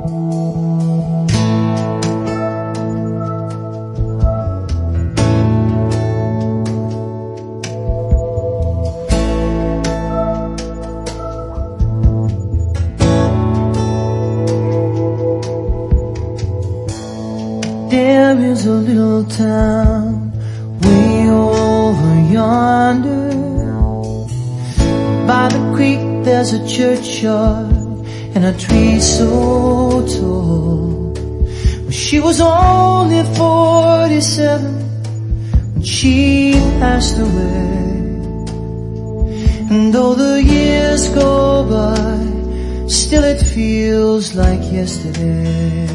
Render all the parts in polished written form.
There is a little town way over yonder. By the creek there's a churchyard and a tree so tall. Well, she was only 47 when she passed away. And though the years go by, still it feels like yesterday.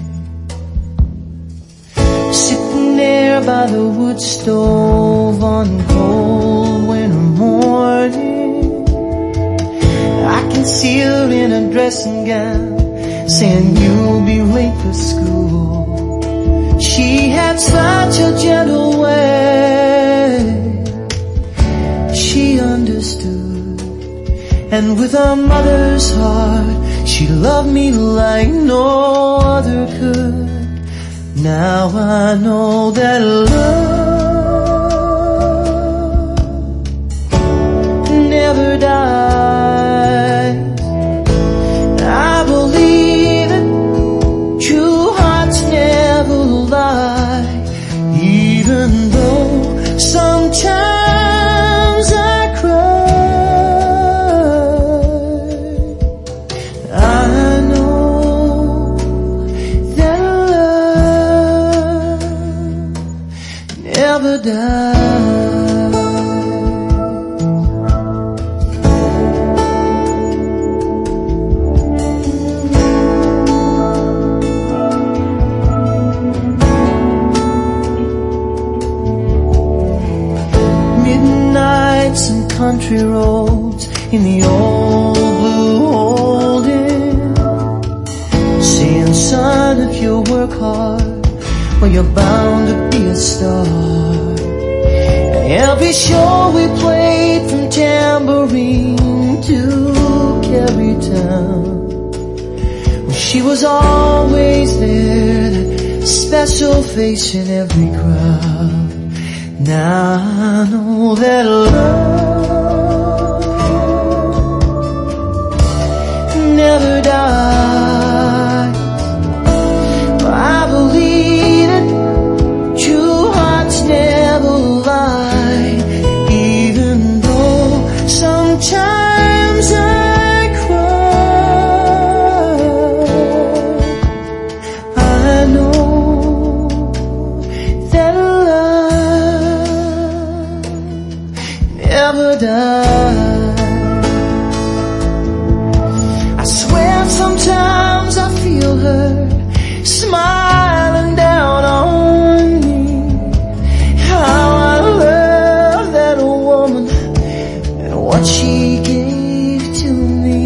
Sitting there by the wood stove on cold winter morning, I can see her in a dressing gown saying you'll be late for school. She had such a gentle way, she understood, and with a mother's heart she loved me like no other could. Now I know that love never dies. I believe it, true hearts never lie. Even though sometimes I cry, I know never die. Midnights and country roads in the old blue Holden, saying, son, if you work hard, well, you're bound to be a star. And every show we played from Tambourine to Carytown, well, she was always there, that special face in every crowd. Now I know that love never dies. I believe it, true hearts never lie. Even though sometimes I cry, I know that love never dies. I swear sometimes I feel her smiling down on me. How I love that woman and what she gave to me.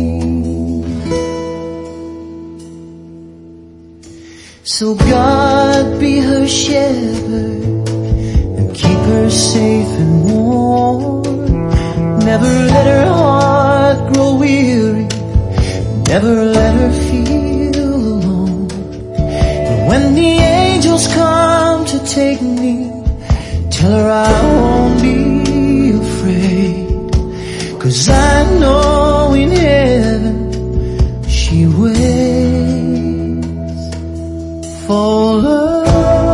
So God be her shepherd and keep her safe and warm. Never let her heart grow weary, never let her feel alone. When the angels come to take me, tell her I won't be afraid, 'cause I know in heaven she waits for love.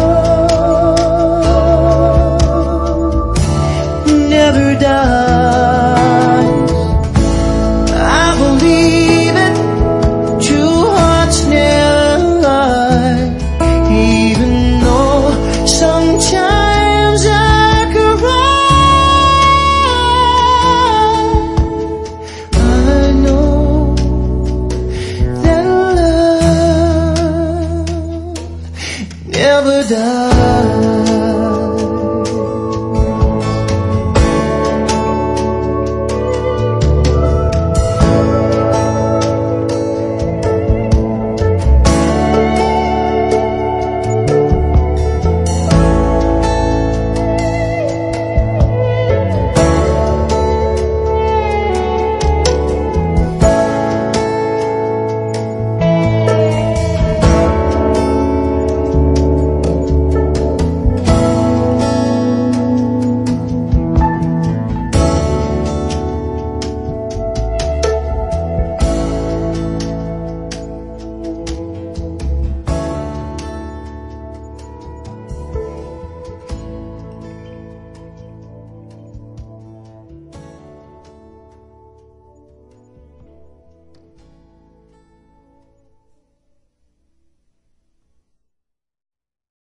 Never dies. I believe it, true hearts never lie. Even though sometimes I cry, I know that love never dies.